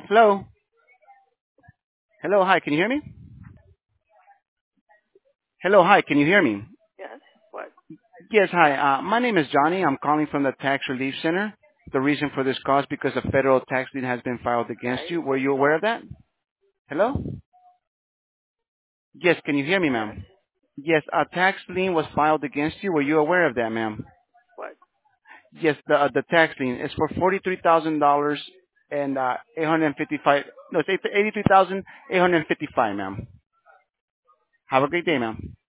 Hello? Hello, hi, can you hear me? Hello, hi, can you hear me? Yes. What? Yes, hi. My name is Johnny. I'm calling from the Tax Relief Center. The reason for this call is because a federal tax lien has been filed against Right. you. Were you aware of that? Hello? Yes, can you hear me, Yes. ma'am? Yes, a tax lien was filed against you. Were you aware of that, ma'am? What? Yes, the tax lien is for $43,000 and 855. No, it's 83,855, ma'am. Have a great day, ma'am.